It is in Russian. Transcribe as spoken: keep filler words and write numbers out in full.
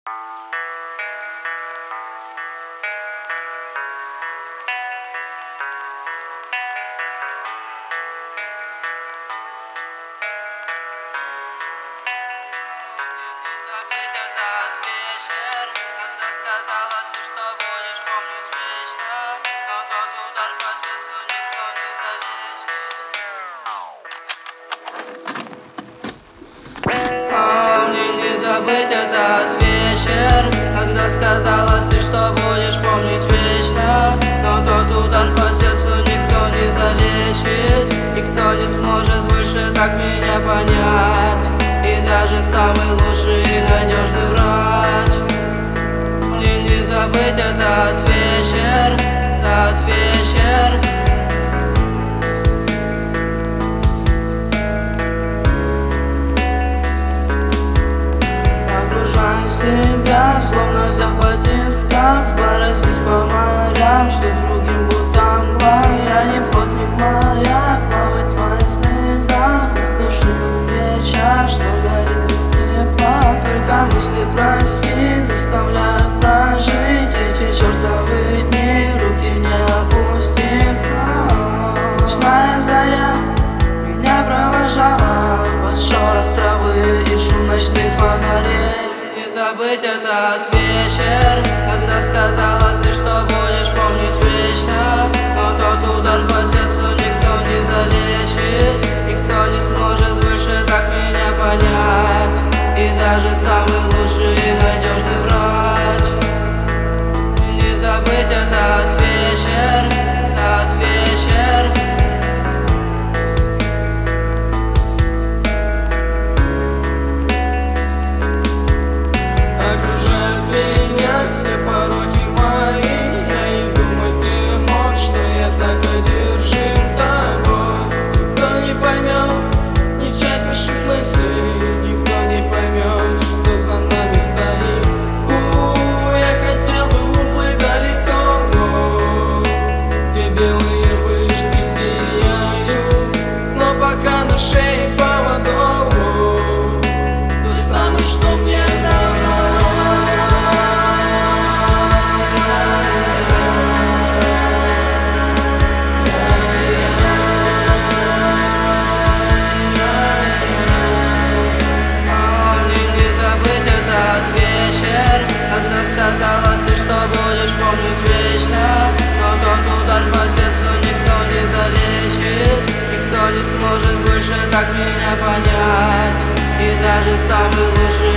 Забыть этот вечер, когда сказала ты, что будешь помнить вечно. Но тот удар по сердцу никто не залечит. А мне не забыть этот вечер, когда сказала ты, что будешь помнить вечно. Но тот удар по сердцу никто не залечит. Никто не сможет больше так меня понять. И даже самый лучший и надежный врач. Мне не забыть этот вечер, этот вечер. Погружаю себя, словно взяв батискаф, бороздить по морям, что другим будто мгла. Я не плотник моря, плавать в твоих слезах, без души как свеча, что горит без тепла. Только мысли простить заставляют прожить эти чертовы дни, руки не опустив. Ночная заря меня провожала под шорох травы и шум ночных фонарей. Не забыть этот вечер, когда сказала ты, что будешь помнить вечно. Но тот удар по сердцу никто не залечит. Никто не сможет больше так меня понять. И даже самый лучший и надежный врач. Не забыть этот вечер, этот вечер. Окружают меня все пороки мои. Я и думать не мог, что я так одержим тобой. Никто не поймет ни часть наших мыслей. Никто не поймет, что за нами стоит. У, я хотел бы уплыть далеко, где белые вышки сияют. Но пока на шее поводок, то самое, что мне давно. Когда сказала ты, что будешь помнить вечно. Но тот удар по сердцу никто не залечит. Никто не сможет больше так меня понять. И даже самый лучший